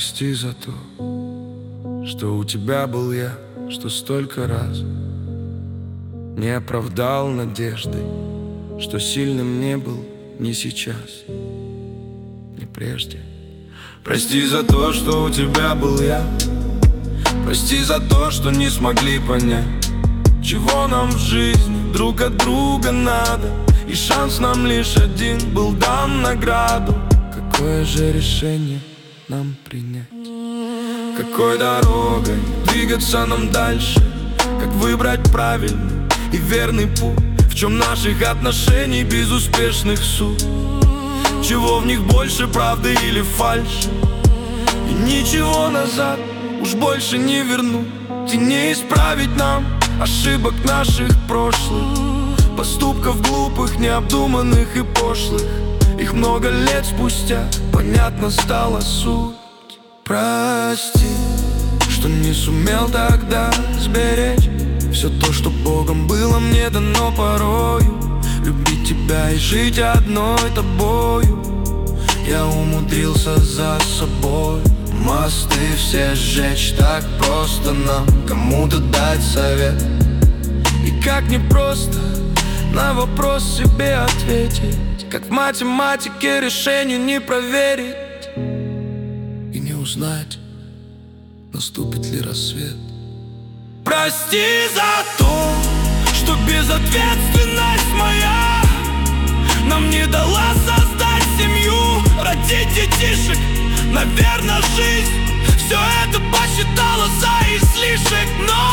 Прости за то, что у тебя был я, что столько раз не оправдал надеждой, что сильным не был ни сейчас, ни прежде. Прости за то, что у тебя был я. Прости за то, что не смогли понять, чего нам в жизни друг от друга надо. И шанс нам лишь один был дан награду. Какое же решение нам принять? Какой дорогой двигаться нам дальше? Как выбрать правильный и верный путь? В чем наших отношений безуспешных суть? Чего в них больше, правды или фальши? И ничего назад уж больше не вернуть. И не исправить нам ошибок наших прошлых, поступков глупых, необдуманных и пошлых. Их много лет спустя понятно стала суть. Прости, что не сумел тогда сберечь все то, что Богом было мне дано порою. Любить тебя и жить одной тобою. Я умудрился за собой мосты все сжечь. Так просто нам кому-то дать совет. И как непросто на вопрос себе ответить. Как в математике решению не проверить и не узнать, наступит ли рассвет. Прости за то, что безответственность моя нам не дала создать семью, родить детишек. Наверное, жизнь все это посчитала за излишек,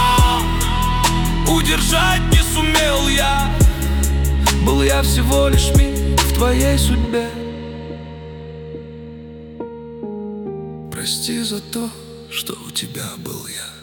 но удержать не сумел я. Был я всего лишь миг в твоей судьбе. Прости за то, что у тебя был я.